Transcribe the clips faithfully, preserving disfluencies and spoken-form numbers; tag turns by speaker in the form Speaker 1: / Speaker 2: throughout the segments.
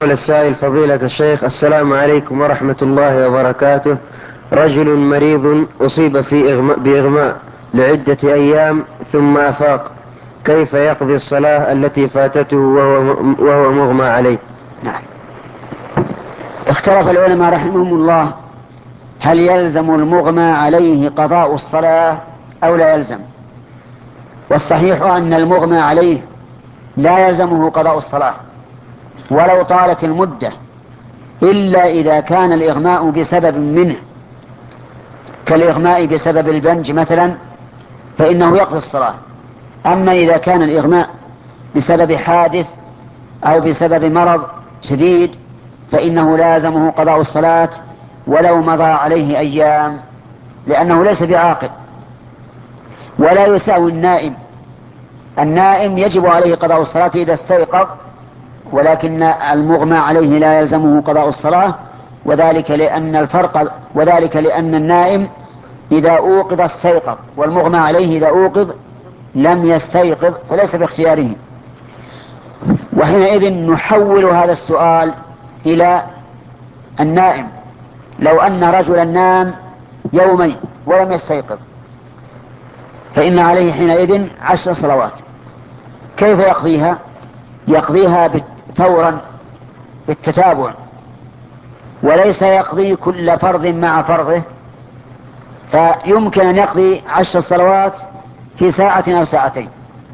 Speaker 1: يقول السائل: فضيلة الشيخ، السلام عليكم ورحمة الله وبركاته. رجل مريض أصيب في إغماء بإغماء لعدة أيام ثم أفاق، كيف يقضي الصلاة التي فاتته وهو, وهو مغمى عليه؟
Speaker 2: نعم. اختلف العلماء رحمهم الله هل يلزم المغمى عليه قضاء الصلاة أو لا يلزم. والصحيح أن المغمى عليه لا يلزمه قضاء الصلاة ولو طالت المدة، إلا إذا كان الإغماء بسبب منه، كالإغماء بسبب البنج مثلا، فإنه يقضي الصلاة. أما إذا كان الإغماء بسبب حادث أو بسبب مرض شديد فإنه لازمه قضاء الصلاة ولو مضى عليه أيام، لأنه ليس بعاقل. ولا يساوي النائم. النائم يجب عليه قضاء الصلاة إذا استيقظ، ولكن المغمى عليه لا يلزمه قضاء الصلاة، وذلك لأن الفرق وذلك لأن النائم إذا أوقظ استيقظ، والمغمى عليه إذا أوقظ لم يستيقظ، فليس باختياره. وحينئذ نحول هذا السؤال إلى النائم. لو أن رجلا نام يومين ولم يستيقظ فإن عليه حينئذ عشر صلوات. كيف يقضيها؟ يقضيها فورا بالتتابع، وليس يقضي كل فرض مع فرضه، فيمكن أن يقضي عشر صلوات في ساعة أو ساعتين.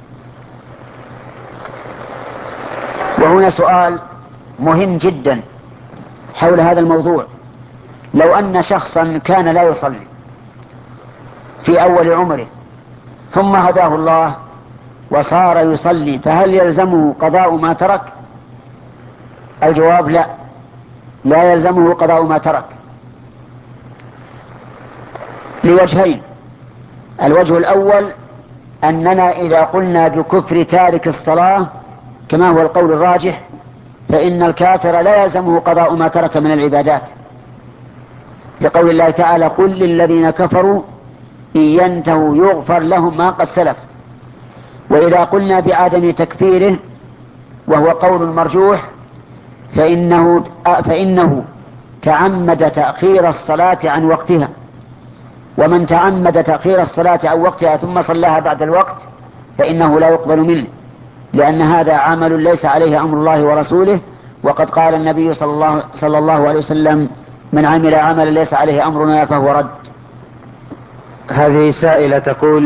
Speaker 2: وهنا سؤال مهم جدا حول هذا الموضوع: لو أن شخصا كان لا يصلي في أول عمره ثم هداه الله وصار يصلي، فهل يلزمه قضاء ما ترك؟ الجواب: لا، لا يلزمه قضاء ما ترك، لوجهين. الوجه الأول أننا إذا قلنا بكفر تارك الصلاة كما هو القول الراجح فإن الكافر لا يلزمه قضاء ما ترك من العبادات، لقول الله تعالى: قل للذين كفروا إن ينتهوا يغفر لهم ما قد سلف. وإذا قلنا بعدم تكفيره وهو قول مرجوح فإنه, فإنه تعمد تأخير الصلاة عن وقتها، ومن تعمد تأخير الصلاة عن وقتها ثم صلاها بعد الوقت فإنه لا يقبل منه، لأن هذا عمل ليس عليه أمر الله ورسوله. وقد قال النبي صلى الله, صلى الله عليه وسلم: من عمل عملا ليس عليه أمرنا فهو رد.
Speaker 1: هذه سائلة تقول: